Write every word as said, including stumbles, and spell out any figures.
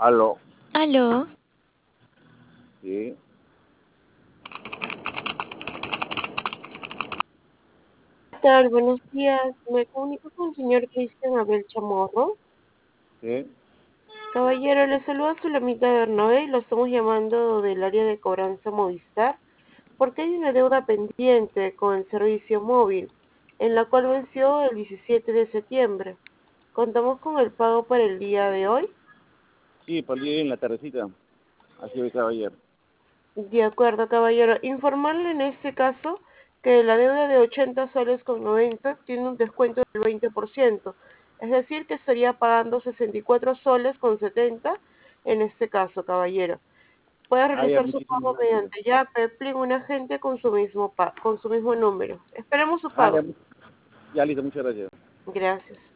Aló, Aló, sí, ¿Qué tal? Buenos días. Me comunico con el señor Cristian Abel Chamorro. sí. Caballero, le saluda Sulamita Bernabé y lo estamos llamando del área de cobranza Movistar porque hay una deuda pendiente con el servicio móvil, en la cual venció el diecisiete de septiembre. Contamos con el pago para el día de hoy. Sí, por ahí en la tardecita. Así de caballero. De acuerdo, caballero. Informarle en este caso que la deuda de ochenta soles con noventa tiene un descuento del veinte por ciento. Es decir, que estaría pagando sesenta y cuatro soles con setenta en este caso, caballero. Puede Ah, ya, realizar su muchísimas pago gracias. mediante Yape, Plin, un agente con su mismo pa- con su mismo número. Esperemos su Ah, ya, pago. ya listo, muchas gracias. Gracias.